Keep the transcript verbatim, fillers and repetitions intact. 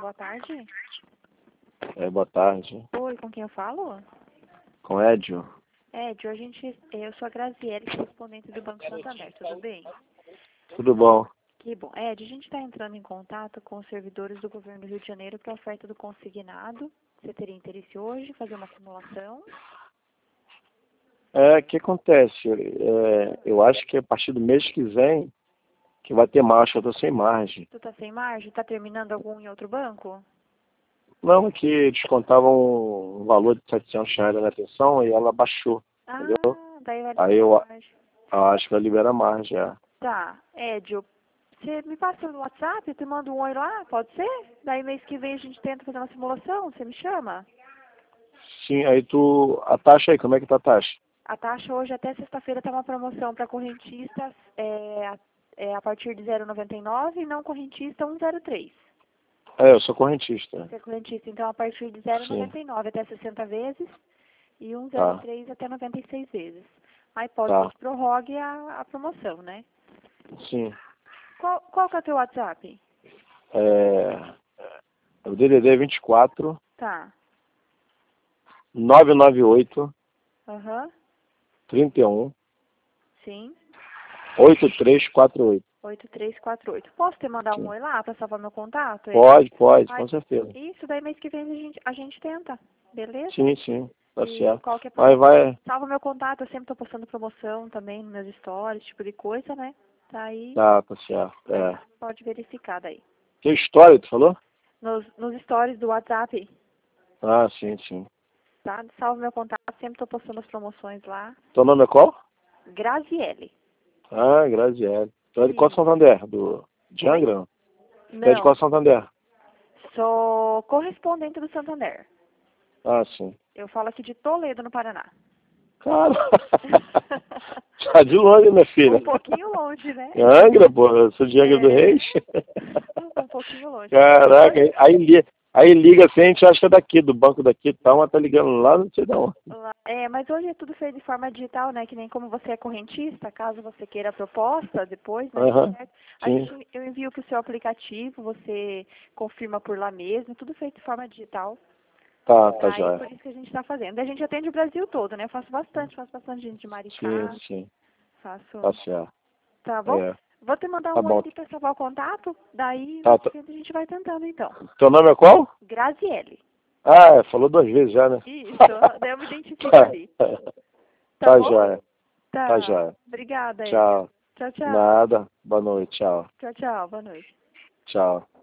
Boa tarde. É, boa tarde. Oi, com quem eu falo? Com Edio. Edio, a gente, eu sou a Graziele, correspondente do Banco Santander, tudo bem? Tudo bom? Que bom. Edio, a gente está entrando em contato com os servidores do governo do Rio de Janeiro para a oferta do consignado. Você teria interesse hoje em fazer uma simulação? É, o que acontece? É, eu acho que a partir do mês que vem que vai ter marcha, eu tô sem margem. Tu tá sem margem? Tá terminando algum em outro banco? Não, é que descontavam um valor de setecentos reais na minha atenção e ela baixou, Ah, entendeu? daí vai Aí liberar eu, margem. eu acho que vai liberar margem, é. Tá, Edio, você me passa no WhatsApp, eu te mando um oi lá, pode ser? Daí mês que vem a gente tenta fazer uma simulação, você me chama? Sim, aí tu... A taxa aí, como é que tá a taxa? A taxa hoje até sexta-feira tá uma promoção para correntistas é, a- é, a partir de zero vírgula noventa e nove e não correntista um vírgula zero três. É, eu sou correntista. Você é correntista, então a partir de zero vírgula Sim, noventa e nove até sessenta vezes e um vírgula zero tá, três até noventa e seis vezes. Aí pode ser tá, que prorrogue a, a promoção, né? sim. Qual, qual que é o teu WhatsApp? É, o D D D vinte e quatro, Tá. nove nove oito, Aham. trinta e um, Sim. oito três quatro oito. oito três quatro oito. Posso te mandar um Sim. oi lá para salvar meu contato? É? Pode, pode, Ai, com certeza. isso, daí mês que vem a gente, a gente tenta, beleza? Sim, sim, tá E certo. qualquer Vai, problema, vai, salva meu contato, eu sempre tô postando promoção também nos meus stories, tipo de coisa, né? Daí, tá, tá certo. daí É. pode verificar daí. Que história, tu falou? Nos, nos stories do WhatsApp, Ah, sim, sim. tá? Salva meu contato, sempre tô postando as promoções lá. Teu nome é qual? Graziele. Ah, Graziele. Tu é de qual Isso. Santander? Do de Oi? Angra? Não? Tu é de Não, qual Santander? sou correspondente do Santander. Ah, sim. Eu falo aqui de Toledo, no Paraná. Cara, tá de longe, minha Um filha. pouquinho longe, né? Angra, pô, eu sou de Angra do É, Reis. um pouquinho longe. Caraca, aí, li- aí liga assim, a gente acha que é daqui, do banco daqui e tal, mas tá ligando lá, não sei de onde. Lá- É, mas hoje é tudo feito de forma digital, né? Que nem como você é correntista, caso você queira a proposta depois, né? Aham, Certo? A sim. gente, eu envio para o seu aplicativo, você confirma por lá mesmo, tudo feito de forma digital. Tá, tá Aí jóia. por isso que a gente está fazendo. A gente atende o Brasil todo, né? Eu faço bastante, faço bastante gente de Sim, Maricá, sim. Tá faço. certo. Tá bom? É, Vou te mandar tá um oi bom. ali para salvar o contato, daí Tá, mês tá. que vem a gente vai tentando então. Teu nome é qual? Graziele. Ah, é, falou duas vezes já, né? Isso, daí eu me identifico Tá, ali. Tá tá bom? jóia. Tá Tá. jóia. Obrigada, Edio. Tchau. Tchau, tchau. Nada. Boa noite. Tchau. Tchau, tchau. Boa noite. Tchau.